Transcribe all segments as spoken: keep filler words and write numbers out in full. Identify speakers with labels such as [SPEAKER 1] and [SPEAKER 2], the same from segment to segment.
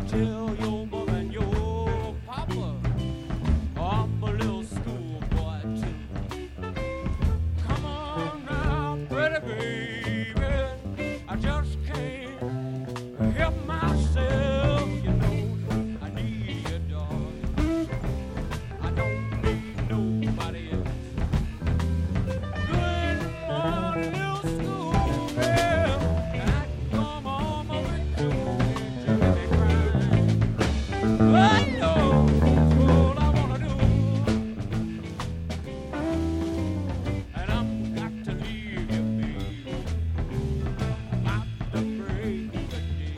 [SPEAKER 1] tell your mother and your papa I'm a little schoolboy too. Come on now, pretty baby, I just can't help myself. You know I need you, darling. I don't need nobody else. Good morning, little school girl. I come home with you and you make me cry. I know all I wanna do, and I'm got to leave you, baby, about the break of day.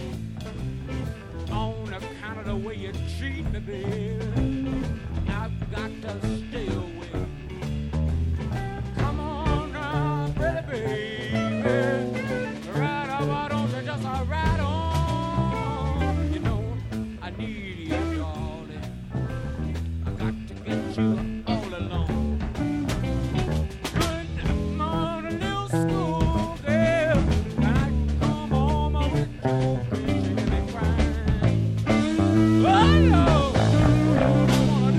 [SPEAKER 1] On account of the way you treat me, baby, I've got to stay away. Come on now, pretty baby, right on, why don't you just uh, ride on? You know I need you, darling. I got to get you all alone. Good morning, little school girl. I come home with you, crazy me crying. Oh, no, what I wanna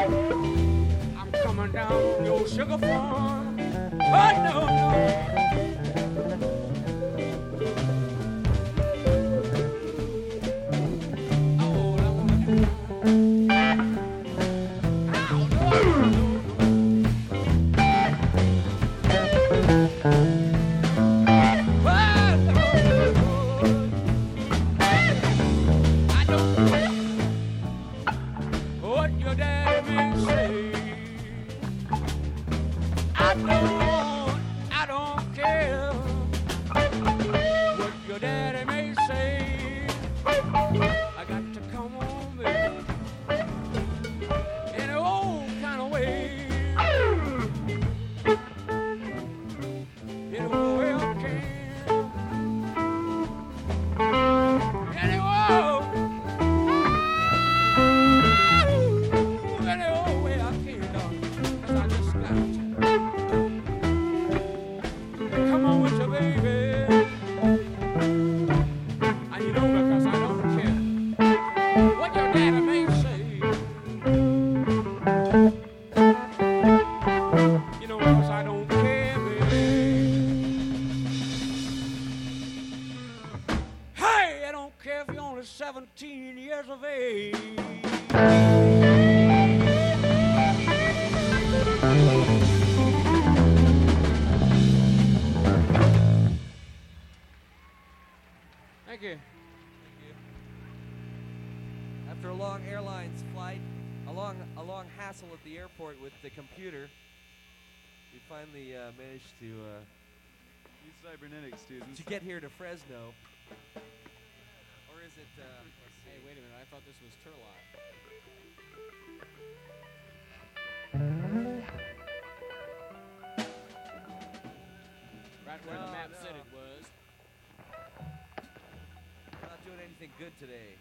[SPEAKER 1] I'm coming down on your sugar farm. Oh, no, no. seventeen years of age. Thank you.
[SPEAKER 2] Thank you. After a long airlines flight, a long, a long hassle at the airport with the computer, we finally uh, managed to uh,
[SPEAKER 3] These cybernetics students.
[SPEAKER 2] to get here to Fresno. Or is it? Uh, let's see.
[SPEAKER 1] Hey, wait a minute. I thought this was Turlock. Right where
[SPEAKER 2] No,
[SPEAKER 1] the map
[SPEAKER 2] no.
[SPEAKER 1] said it was.
[SPEAKER 2] We're not doing anything good today.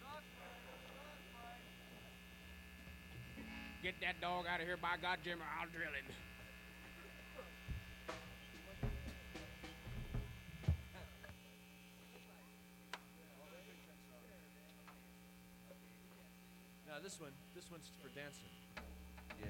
[SPEAKER 1] Get that dog out of here, by God, Jimmy. I'll drill him.
[SPEAKER 2] No, this one. This one's for dancing. Yeah.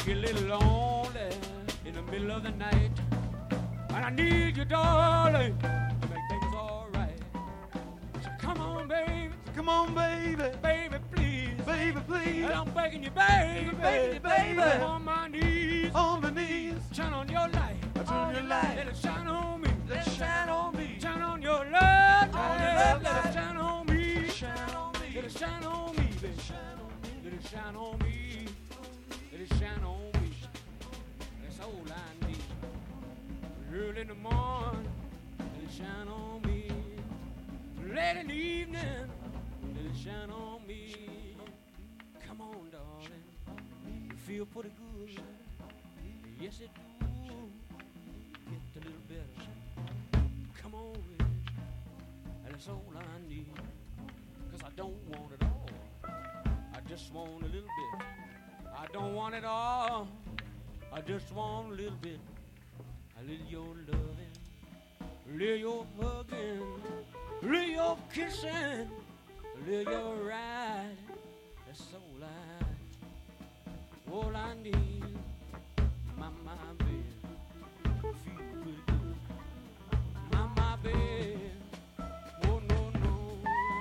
[SPEAKER 1] get a little lonely in the middle of the night, and I need you, darling, to make things all right. So come on, baby.
[SPEAKER 3] Come on, baby.
[SPEAKER 1] Baby, please.
[SPEAKER 3] Baby, please.
[SPEAKER 1] And I'm begging you, baby.
[SPEAKER 3] Begging you, baby.
[SPEAKER 1] On my knees.
[SPEAKER 3] On my knees.
[SPEAKER 1] Turn on your light.
[SPEAKER 3] I turn your light.
[SPEAKER 1] Let it shine on me.
[SPEAKER 3] Let it shine on me.
[SPEAKER 1] Turn on your love.
[SPEAKER 3] On your love
[SPEAKER 1] Let
[SPEAKER 3] light.
[SPEAKER 1] it shine on me.
[SPEAKER 3] Shine on me.
[SPEAKER 1] Let it shine on me, baby. Let it shine on me. Let it shine on me. That's all I need. Early in the morning, let it shine on me. Late in the evening, let it shine on me. Come on, darling. You feel pretty good. Yes, it do. Get a little better. Come on, baby. That's all I need. Cause I don't want it all. I just want a little bit. I don't want it all. I just want a little bit. A little your loving, a little your hugging, a little your kissing, a little your ride. That's all I, all I need. My, my baby, feel pretty good. My, my baby, oh no, no.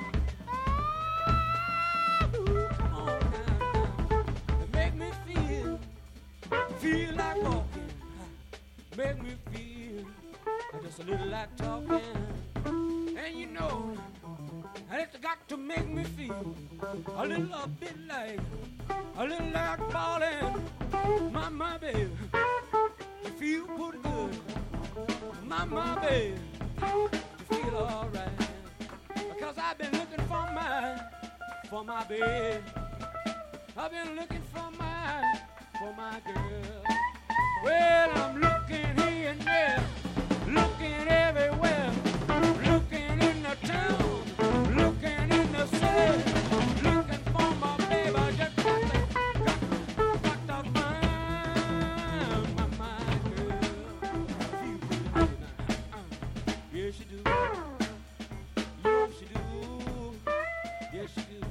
[SPEAKER 1] Ooh, come on now, now. Make me feel, feel like walking. Make me feel just a little like talking. And you know, it's got to make me feel a little a bit like, a little like falling. My, my baby, you feel pretty good. My, my baby, you feel alright. Because I've been looking for my, for my baby. I've been looking for my, for my girl. Well, I'm looking here and there, looking everywhere, looking in the town, looking in the city, looking for my baby. I just got to, got, got to find my, my girl. Feel pretty good now. Uh, yes, you do. Yes, you do. Yes, you do.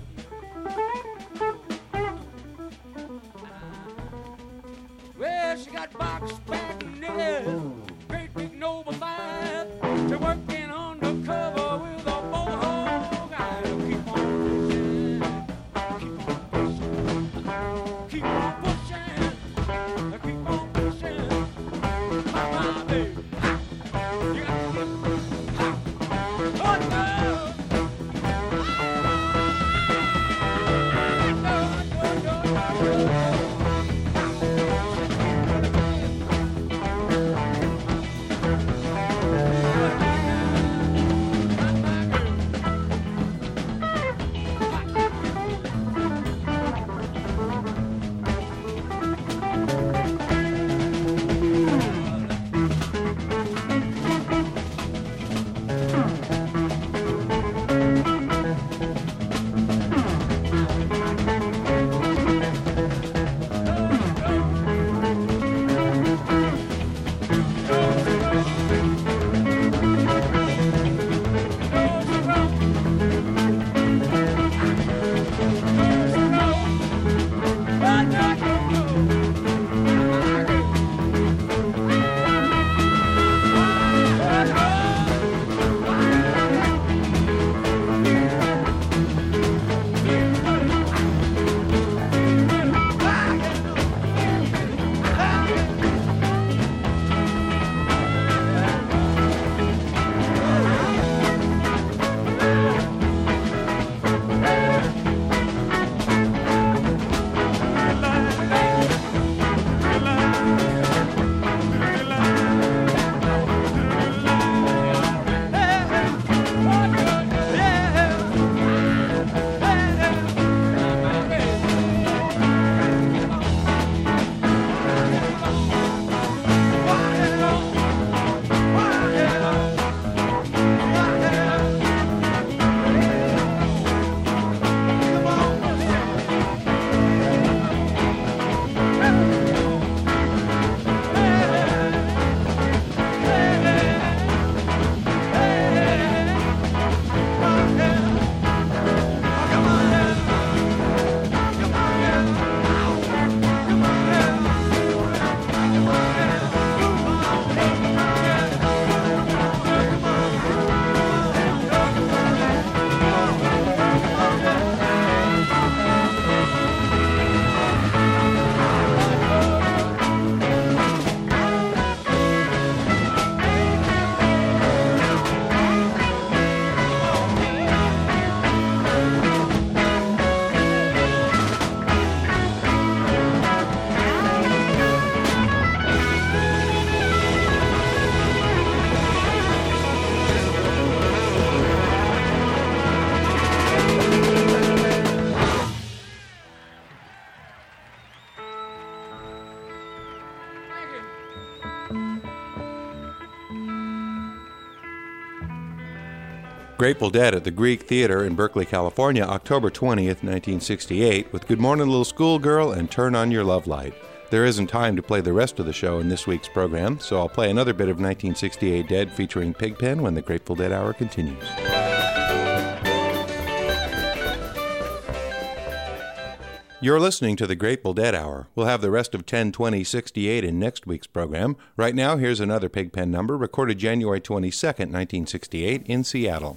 [SPEAKER 1] Well, she got box back and nails, great big noble five. She's working undercover with a bullhog. I'll keep on pushing, keep on pushing, keep on pushing, keep on pushing. My, my baby, ha, you got to get, ha, oh no. No, no, no, no, no.
[SPEAKER 4] Grateful Dead at the Greek Theater in Berkeley, California, October twentieth, nineteen sixty-eight, with Good Morning Little Schoolgirl and Turn on Your Love Light. There isn't time to play the rest of the show in this week's program, so I'll play another bit of nineteen sixty-eight Dead featuring Pigpen when the Grateful Dead Hour continues. You're listening to the Grateful Dead Hour. We'll have the rest of ten twenty sixty-eight in next week's program. Right now, here's another Pigpen number recorded January twenty-second, nineteen sixty-eight in Seattle.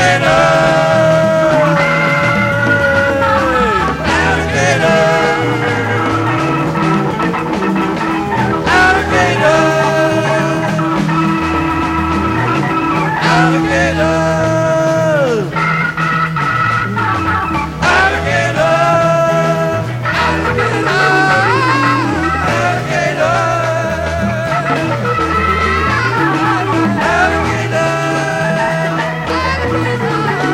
[SPEAKER 3] Alligator!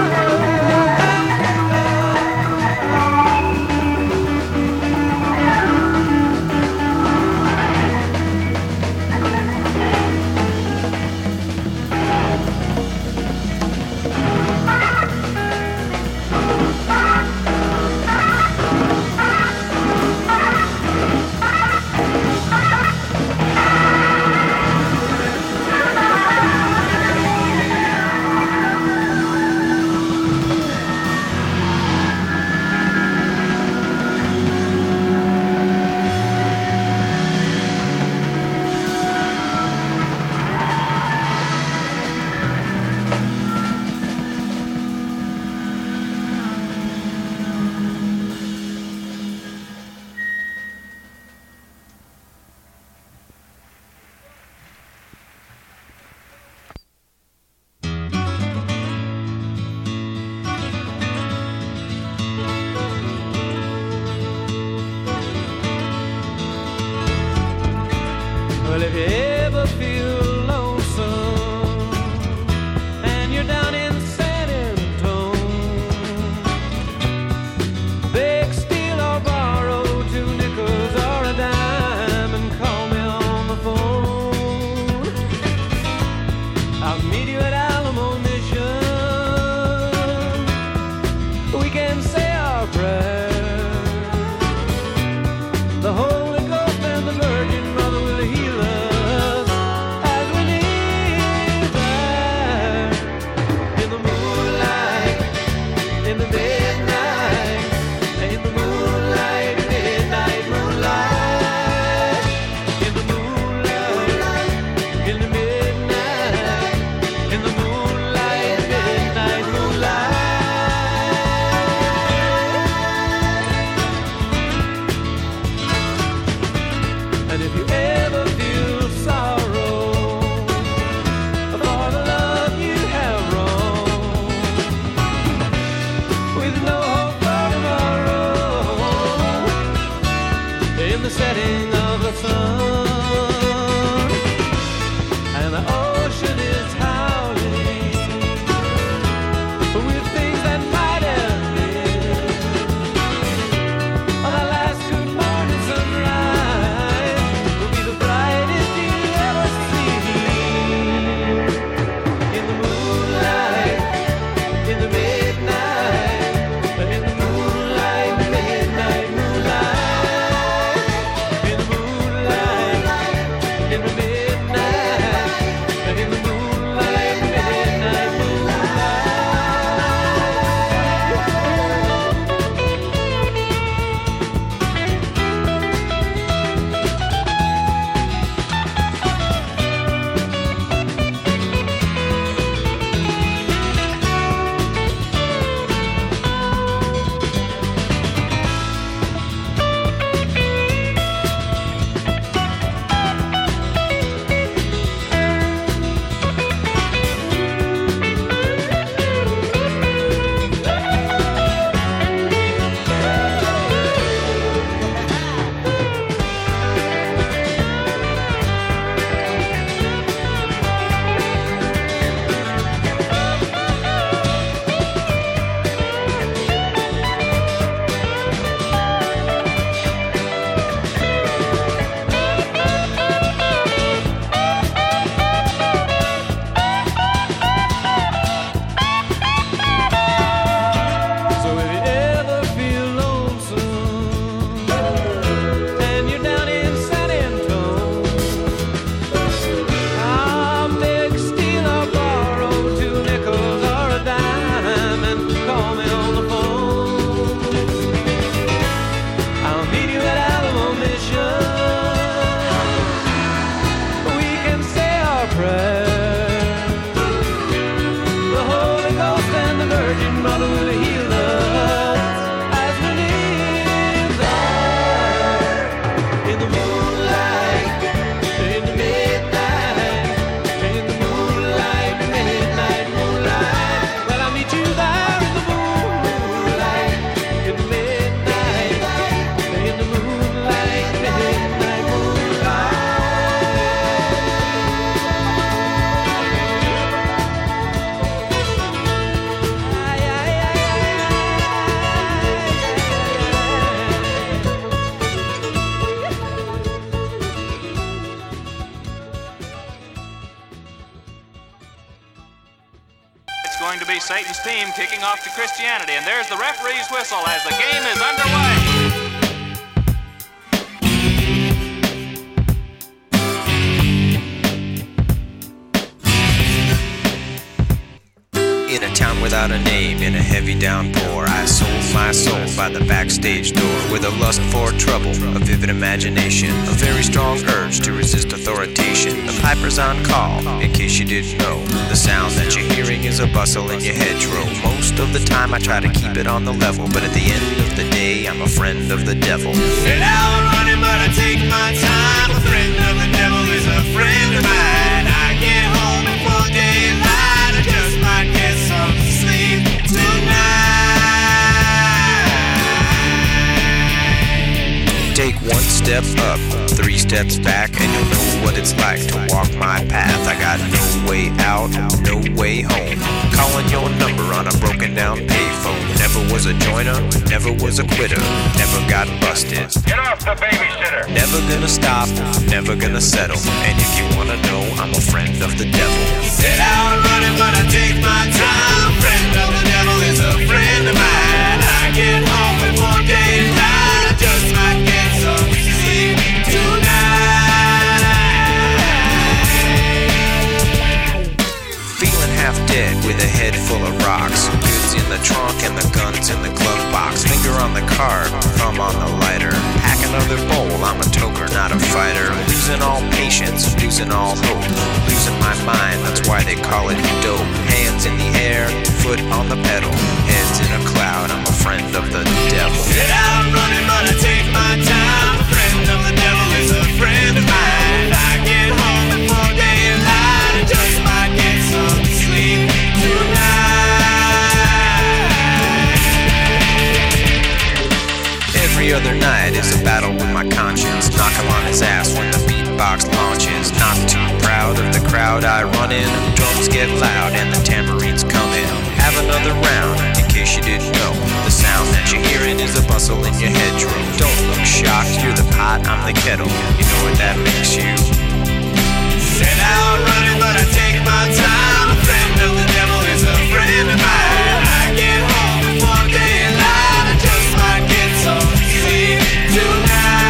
[SPEAKER 3] Virgin Mother will heal us as we live there in the moonlight, in the midnight, in the moonlight, midnight, moonlight. Well, I'll meet you there in the moonlight, in the midnight, in the moonlight, midnight, moonlight.
[SPEAKER 5] It's going to be Satan's team kicking off to Christianity, and there's the referee's whistle as the game is underway.
[SPEAKER 6] In a town without a name, in a heavy downpour, I sold my soul by the backstage door. With a lust for trouble, a vivid imagination, a very strong urge to resist authorization. The piper's on call, in case you didn't know. The sound that you're hearing is a bustle in your hedgerow. Most of the time I try to keep it on the level, but at the end of the day, I'm a friend of the devil.
[SPEAKER 3] Set out running, but I take my time. A friend of the devil is a friend of mine. I get home before daylight. I just might get some sleep tonight.
[SPEAKER 6] Take one step up, three steps back, and you'll know what it's like to walk my path. I got no way out, no way home. Calling your number on a broken down payphone. Never was a joiner, never was a quitter, never got busted.
[SPEAKER 5] Get off the babysitter.
[SPEAKER 6] Never gonna stop, never gonna settle. And if you wanna know, I'm a friend of the devil.
[SPEAKER 3] Set out running, but I take my time. Friend of the devil is a friend of mine. I get home before daylight. I just might get some sleep tonight.
[SPEAKER 6] Feeling half dead with a head full of rocks. Goods in the trunk and the guns in the glove box. Finger on the card, thumb on the lighter. Pack another bowl, I'm a toker, not a fighter. Losing all patience, losing all hope. Losing my mind, that's why they call it dope. Hands in the air, foot on the pedal. Heads in a cloud, I'm a friend of the devil.
[SPEAKER 3] Set out running, but I take my time. A friend of the devil is a friend of mine. I get home before daylight. I just might get some sleep tonight.
[SPEAKER 6] Every other night is a battle with my conscience. Knock him on his ass when the beatbox launches. Not too proud of the crowd I run in. Drums get loud and the tambourines come in. Have another round, in case you didn't know. The sound that you're hearing is a bustle in your hedgerow. Don't look shocked, you're the pot, I'm the kettle. You know what that makes you.
[SPEAKER 3] Set out running, but I take my time. A friend of the devil is a friend of mine. I get home before daylight. I just might get some sleep tonight.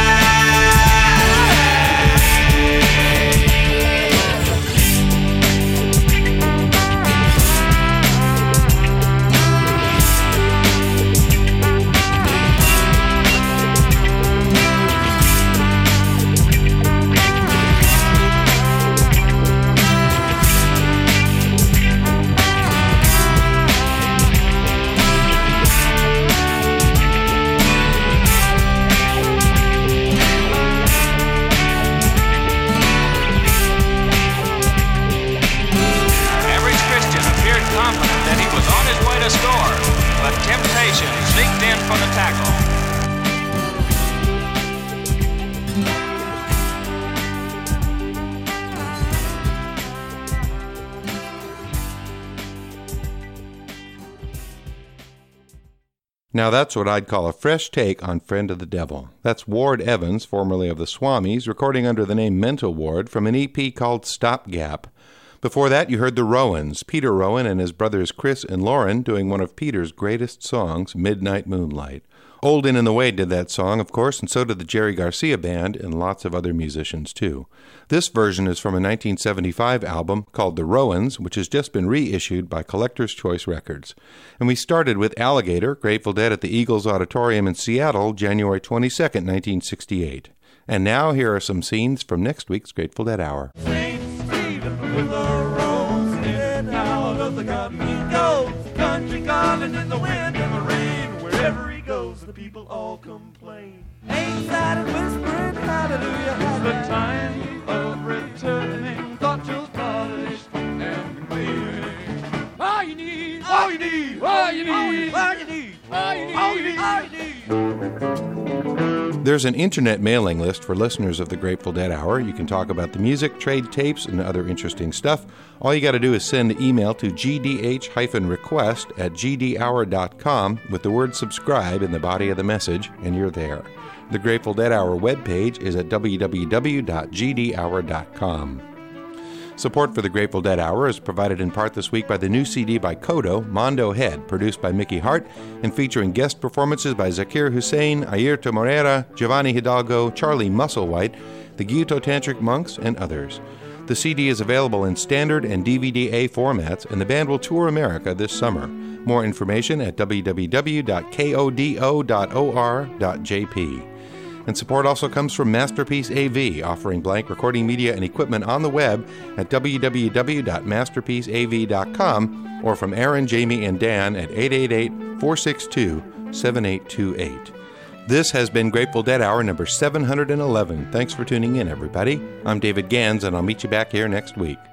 [SPEAKER 5] Confident that he was on his way to score, but temptation sneaked in for the tackle.
[SPEAKER 4] Now that's what I'd call a fresh take on Friend of the Devil. That's Ward Evans, formerly of the Swamis, recording under the name Mental Ward from an E P called Stopgap. Before that, you heard the Rowans, Peter Rowan and his brothers Chris and Lauren doing one of Peter's greatest songs, Midnight Moonlight. Old In and the Way did that song, of course, and so did the Jerry Garcia Band and lots of other musicians, too. This version is from a nineteen seventy-five album called The Rowans, which has just been reissued by Collector's Choice Records. And we started with Alligator, Grateful Dead at the Eagles Auditorium in Seattle, January twenty-second, nineteen sixty-eight. And now here are some scenes from next week's Grateful Dead Hour.
[SPEAKER 3] Saint Stephen with a rose, head out of the garden he goes.
[SPEAKER 1] country garland in the wind and the rain. Wherever he goes, the people all complain.
[SPEAKER 2] Anxiety whispering hallelujah.
[SPEAKER 1] The time of returning, thought you'll polish and clear. All you need, all you need, all you need, all you need, all you need, all you need, all you need.
[SPEAKER 4] There's an internet mailing list for listeners of the Grateful Dead Hour. You can talk about the music, trade tapes, and other interesting stuff. All you got to do is send an email to g d h request at g d hour dot com with the word subscribe in the body of the message, and you're there. The Grateful Dead Hour webpage is at w w w dot g d hour dot com. Support for the Grateful Dead Hour is provided in part this week by the new C D by Kodo, Mondo Head, produced by Mickey Hart, and featuring guest performances by Zakir Hussain, Ayrton Moreira, Giovanni Hidalgo, Charlie Musselwhite, the Gyuto Tantric Monks, and others. The C D is available in standard and D V D A formats, and the band will tour America this summer. More information at w w w dot kodo dot o r dot j p. And support also comes from Masterpiece A V, offering blank recording media and equipment on the web at w w w dot masterpiece a v dot com or from Aaron, Jamie, and Dan at eight eight eight, four six two, seven eight two eight. This has been Grateful Dead Hour number seven hundred eleven. Thanks for tuning in, everybody. I'm David Gans, and I'll meet you back here next week.